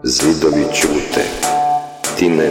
Zidovi ćute, ti ne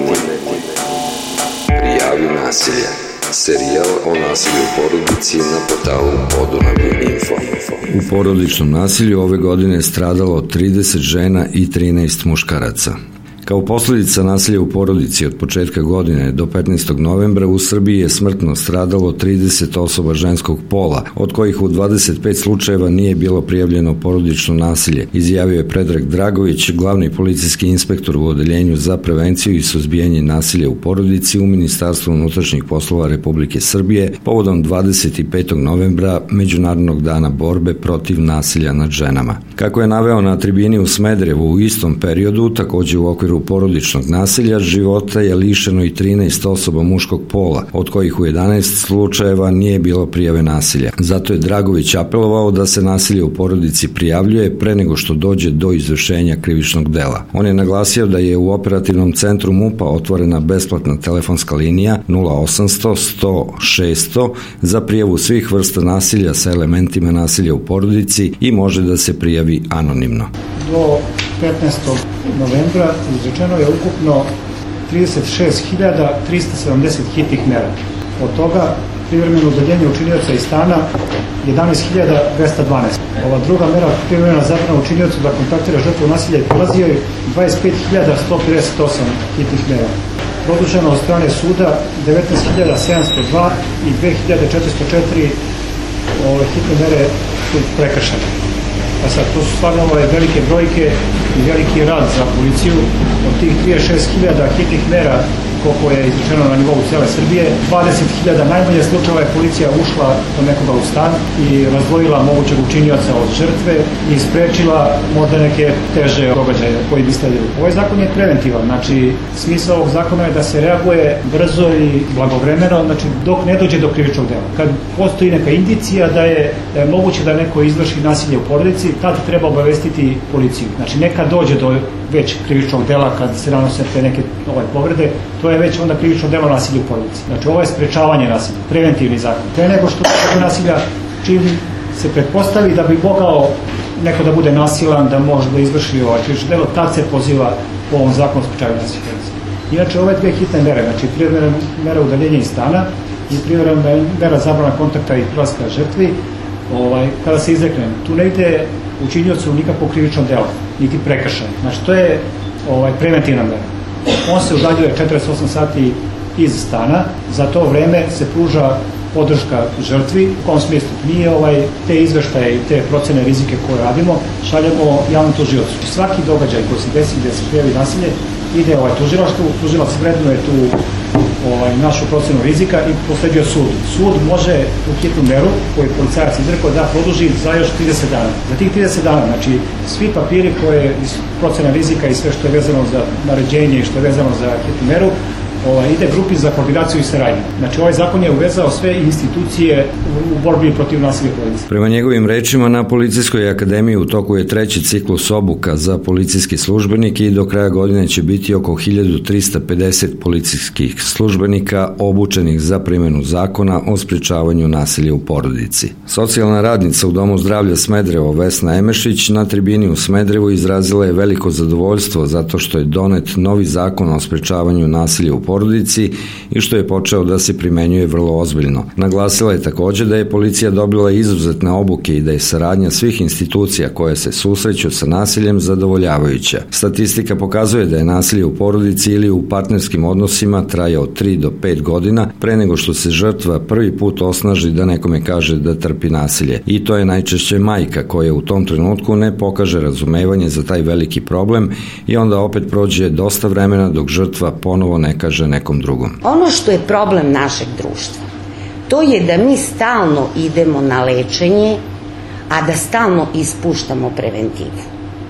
prijavi nasilje. Serijal o nasilju u porodici na portalu Podunavlje.info. U porodičnom nasilju ove godine je stradalo 30 žena i 13 muškaraca. Kao posledica nasilja u porodici od početka godine do 15. novembra u Srbiji je smrtno stradalo 30 osoba ženskog pola, od kojih u 25 slučajeva nije bilo prijavljeno porodično nasilje, izjavio je Predrag Dragović, glavni policijski inspektor u Odeljenju za prevenciju i suzbijanje nasilja u porodici u Ministarstvu unutrašnjih poslova Republike Srbije povodom 25. novembra Međunarodnog dana borbe protiv nasilja nad ženama. Kako je naveo na tribini u Smederevu u istom periodu, takođe u okviru porodičnog nasilja, života je lišeno i 13 osoba muškog pola, od kojih u 11 slučajeva nije bilo prijave nasilja. Zato je Dragović apelovao da se nasilje u porodici prijavljuje pre nego što dođe do izvršenja krivičnog dela. On je naglasio da je u operativnom centru MUP-a otvorena besplatna telefonska linija 0800 100 600 za prijavu svih vrsta nasilja sa elementima nasilja u porodici i može da se prijavi anonimno. Do 15. novembra izrečeno je ukupno 36.370 hitnih mera. Od toga privremeno udaljenje učinioca iz stana 11.212. Ova druga mera, privremena zabrana učiniocu da kontaktira žrtvu nasilja i prilazio je 25.158 hitnih mera. Produženo od strane suda 19.702 i 2.404 hitne mere su prekršene. A sad, to su stvarno velike brojke i veliki rad za policiju. Od tih 36.000 hitnih mera, koliko je izrečeno na nivou cele Srbije, 20.000 najmanje slučajeva je policija ušla do nekoga u stan i razdvojila mogućeg učinioca od žrtve i sprečila možda neke teže događaje koji bi sledili. Ovaj zakon je preventivan, znači smisao ovog zakona je da se reaguje brzo i blagovremeno, znači dok ne dođe do krivičnog dela. Kad postoji neka indicija da je moguće da neko izvrši nasilje u porodici, tad treba obavestiti policiju. Znači neka dođe do već krivičnog dela kad se nanose te neke povrede, to je već onda krivično delo nasilja u porodici. Znači ovo je sprečavanje nasilja, preventivni zakon. Pre nego što je nasilja, čim se pretpostavi da bi mogao neko da bude nasilan, da može da izvrši krivično delo, tad se poziva po ovom zakonu sprečavanja nasilja u porodici. Inače ove dve hitne mere, znači privremena mera udaljenja iz stana i privremena mera zabrana kontakta i prilaska žrtvi, kada se izrekne, tu ne ide učiniocu nikakvo krivično delo, niti prekršaj. Znači to je preventivna mera. On se udaljuje 48 sati iz stana, za to vreme se pruža podrška žrtvi, u kom smislu mi te izveštaje i te procene rizike koje radimo šaljemo javnom tužiocu. Svaki događaj koji se desi gde se prijavi nasilje ide tužilaštvu, tužilac vrednuje tu našu procenu rizika i prosleđuje sudu. Sud može tu hitnu meru koju je policajac izrekao da produži za još 30 dana. Za tih 30 dana, znači svi papiri koje iz procena rizika i sve što je vezano za naređenje i što je vezano za hitnu meru ide grupi za koordinaciju i saradnju. Znači ovaj zakon je uvezao sve institucije u borbi protiv nasilja u porodici. Prema njegovim rečima, na Policijskoj akademiji u toku je treći ciklus obuka za policijske službenike i do kraja godine će biti oko 1350 policijskih službenika obučenih za primenu zakona o sprečavanju nasilja u porodici. Socijalna radnica u Domu zdravlja Smederevo Vesna Emešić na tribini u Smederevu izrazila je veliko zadovoljstvo zato što je donet novi zakon o sprečavanju nasilja u porodici i što je počeo da se primenjuje vrlo ozbiljno. Naglasila je takođe da je policija dobila izuzetne obuke i da je saradnja svih institucija koje se susreću sa nasiljem zadovoljavajuća. Statistika pokazuje da je nasilje u porodici ili u partnerskim odnosima traje od 3 do 5 godina pre nego što se žrtva prvi put osnaži da nekome kaže da trpi nasilje. I to je najčešće majka koja u tom trenutku ne pokaže razumevanje za taj veliki problem i onda opet prođe dosta vremena dok žrtva ponovo ne kaže nekom drugom. Ono što je problem našeg društva, to je da mi stalno idemo na lečenje, a da stalno ispuštamo preventivu.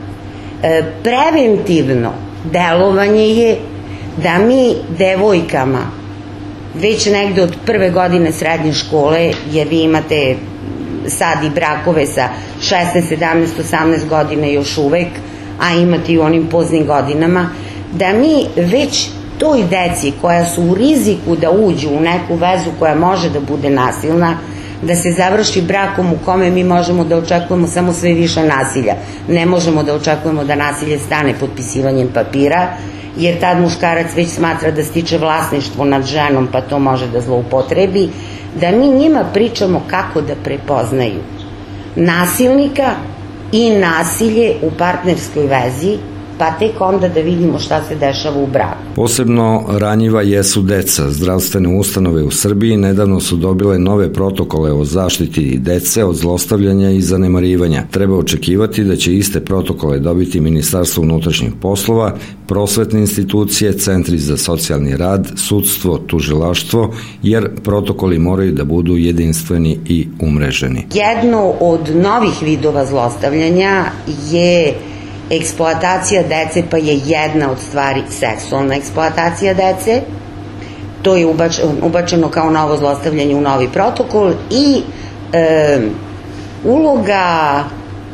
Preventivno delovanje je da mi devojkama već negde od prve godine srednje škole, jer vi imate sad i brakove sa 16, 17, 18 godina još uvek, a imate i u onim poznim godinama, da mi već toj deci koja su u riziku da uđu u neku vezu koja može da bude nasilna, da se završi brakom u kome mi možemo da očekujemo samo sve više nasilja. Ne možemo da očekujemo da nasilje stane potpisivanjem papira, jer tad muškarac već smatra da stiče vlasništvo nad ženom, pa to može da zloupotrebi, da mi njima pričamo kako da prepoznaju nasilnika i nasilje u partnerskoj vezi, pa tek onda da vidimo šta se dešava u braku. Posebno ranjiva jesu deca. Zdravstvene ustanove u Srbiji nedavno su dobile nove protokole o zaštiti dece od zlostavljanja i zanemarivanja. Treba očekivati da će iste protokole dobiti Ministarstvo unutrašnjih poslova, prosvetne institucije, centri za socijalni rad, sudstvo, tužilaštvo, jer protokoli moraju da budu jedinstveni i umreženi. Jedno od novih vidova zlostavljanja je eksploatacija dece, pa je jedna od stvari seksualna eksploatacija dece. To je ubačeno kao novo zlostavljanje u novi protokol i uloga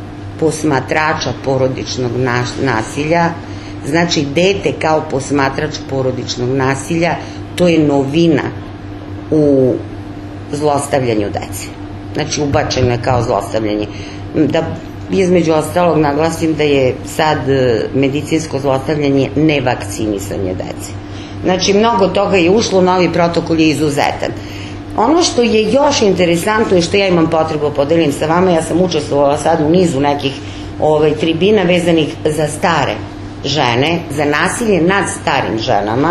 posmatrača porodičnog nasilja, znači dete kao posmatrač porodičnog nasilja, to je novina u zlostavljanju dece. Znači ubačeno je kao zlostavljanje. Da između ostalog naglasim da je sad medicinsko zlostavljanje nevakcinisanje dece. Znači mnogo toga je ušlo, novi protokol je izuzetan. Ono što je još interesantno i što ja imam potrebu podelim sa vama, ja sam učestvovala sad u nizu nekih tribina vezanih za stare žene, za nasilje nad starim ženama,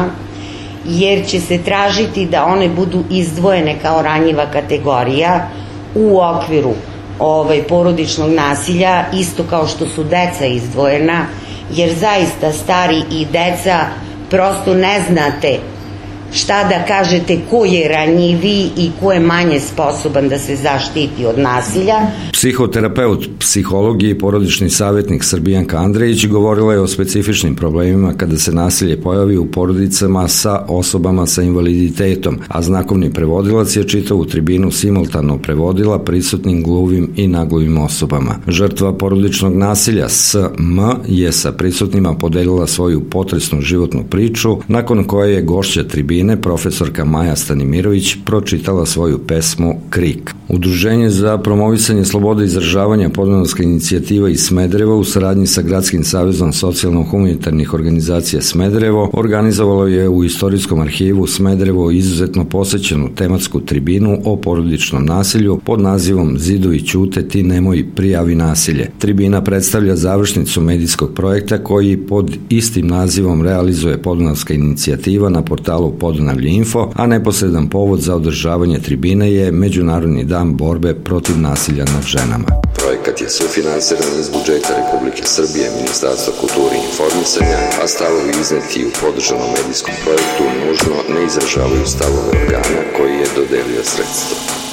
jer će se tražiti da one budu izdvojene kao ranjiva kategorija u okviru porodičnog nasilja, isto kao što su deca izdvojena, jer zaista stari i deca prosto ne znate šta da kažete, ko je ranjiviji i ko je manje sposoban da se zaštiti od nasilja. Psihoterapeut, psiholog i porodični savjetnik Srbijanka Andrejić govorila je o specifičnim problemima kada se nasilje pojavi u porodicama sa osobama sa invaliditetom, a znakovni prevodilac je čitavu tribinu simultano prevodila prisutnim gluvim i nagluvim osobama. Žrtva porodičnog nasilja S.M. je sa prisutnima podelila svoju potresnu životnu priču, nakon koje je gošća tribine, profesorka Maja Stanimirović, pročitala svoju pesmu Krik. Udruženje za promovisanje slobode izražavanja, podunavska inicijativa iz Smedereva u saradnji sa Gradskim savezom socijalno-humanitarnih organizacija Smederevo organizovalo je u Istorijskom arhivu Smederevo izuzetno posećenu tematsku tribinu o porodičnom nasilju pod nazivom Zidovi ćute, ti nemoj, prijavi nasilje. Tribina predstavlja završnicu medijskog projekta koji pod istim nazivom realizuje podunavska inicijativa na portalu Podunavlje Info, a neposredan povod za održavanje tribine je Međunarodni dan borbe protiv nasilja nad ženama. Projekat je sufinansiran iz budžeta Republike Srbije, Ministarstva kulture i informisanja, a stavovi izneti u podržanom medijskom projektu nužno ne izražavaju stavove organa koji je dodelio sredstvo.